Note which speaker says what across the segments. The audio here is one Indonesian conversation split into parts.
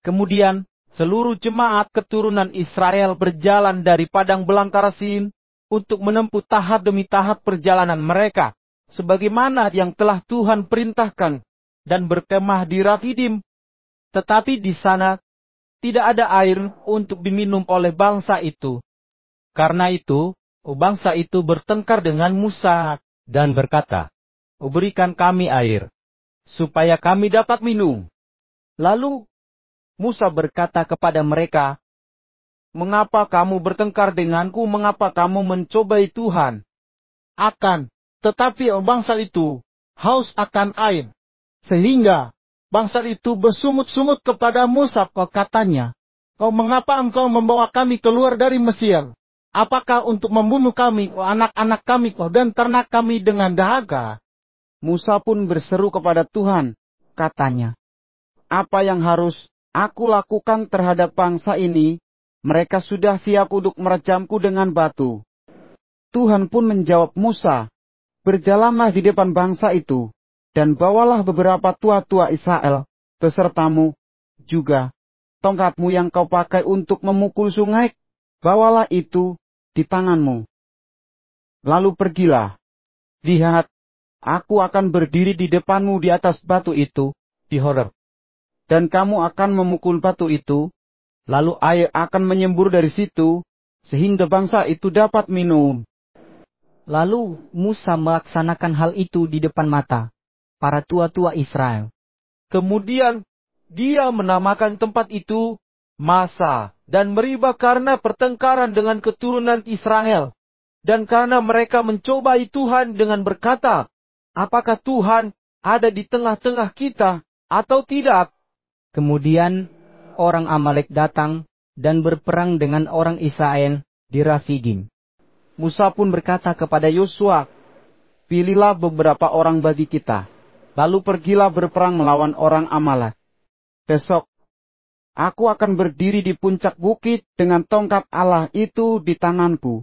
Speaker 1: Kemudian seluruh jemaat keturunan Israel berjalan dari padang belantara Sin untuk menempuh tahap demi tahap perjalanan mereka, sebagaimana yang telah Tuhan perintahkan, dan berkemah di Rafidim. Tetapi di sana tidak ada air untuk diminum oleh bangsa itu. Karena itu, bangsa itu bertengkar dengan Musa dan berkata, "Berikan kami air, supaya kami dapat minum." Lalu Musa berkata kepada mereka, "Mengapa kamu bertengkar denganku? Mengapa kamu mencobai Tuhan?"
Speaker 2: Tetapi bangsa itu haus akan air, sehingga bangsa itu bersungut-sungut kepada Musa, katanya, "Mengapa engkau membawa kami keluar dari Mesir? Apakah untuk membunuh kami, anak-anak kami, dan ternak kami dengan dahaga?"
Speaker 3: Musa pun berseru kepada Tuhan, katanya, "Apa yang harus aku lakukan terhadap bangsa ini? Mereka sudah siap untuk merejamku dengan batu." Tuhan pun menjawab Musa, "Berjalanlah di depan bangsa itu, dan bawalah beberapa tua-tua Israel besertamu juga. Tongkatmu yang kau pakai untuk memukul sungai, bawalah itu di tanganmu. Lalu pergilah. Lihat, aku akan berdiri di depanmu di atas batu itu di Horeb. Dan kamu akan memukul batu itu, lalu air akan menyembur dari situ, sehingga bangsa itu dapat minum."
Speaker 4: Lalu Musa melaksanakan hal itu di depan mata para tua-tua Israel.
Speaker 1: Kemudian dia menamakan tempat itu Masa dan Meribah karena pertengkaran dengan keturunan Israel. Dan karena mereka mencobai Tuhan dengan berkata, "Apakah Tuhan ada di tengah-tengah kita atau tidak?"
Speaker 4: Kemudian orang Amalek datang dan berperang dengan orang Israel di Rafidim.
Speaker 3: Musa pun berkata kepada Yosua, "Pilihlah beberapa orang bagi kita, lalu pergilah berperang melawan orang Amalek. Besok, aku akan berdiri di puncak bukit dengan tongkat Allah itu di tanganku."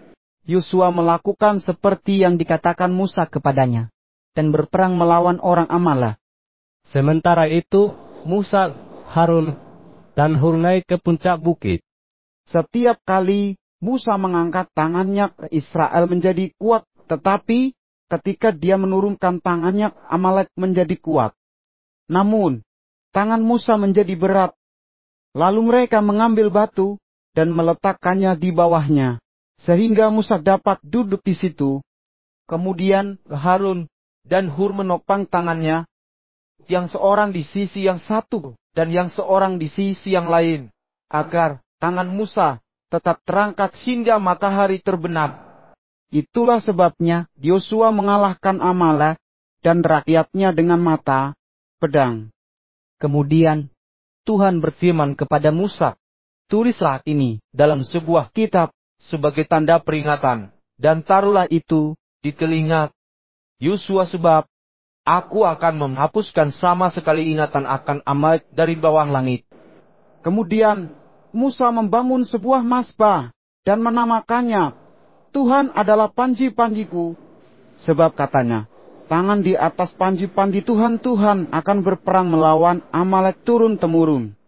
Speaker 3: Yosua melakukan seperti yang dikatakan Musa kepadanya, dan berperang melawan orang Amalek.
Speaker 5: Sementara itu, Musa, Harun, dan Hur naik ke puncak bukit.
Speaker 3: Setiap kali Musa mengangkat tangannya, Israel menjadi kuat, tetapi ketika dia menurunkan tangannya, Amalek menjadi kuat. Namun, tangan Musa menjadi berat. Lalu mereka mengambil batu dan meletakkannya di bawahnya, sehingga Musa dapat duduk di situ.
Speaker 1: Kemudian Harun dan Hur menopang tangannya, yang seorang di sisi yang satu dan yang seorang di sisi yang lain, agar tangan Musa tetap terangkat hingga matahari terbenam.
Speaker 3: Itulah sebabnya Yosua mengalahkan Amalek dan rakyatnya dengan mata pedang.
Speaker 4: Kemudian Tuhan berfirman kepada Musa,
Speaker 1: "Tulislah ini dalam sebuah kitab sebagai tanda peringatan, dan taruhlah itu di telinga Yosua, sebab aku akan menghapuskan sama sekali ingatan akan Amalek dari bawah langit."
Speaker 3: Kemudian Musa membangun sebuah mazbah dan menamakannya, "Tuhan adalah panji-panjiku." Sebab katanya, tangan di atas panji-panji Tuhan akan berperang melawan Amalek turun-temurun.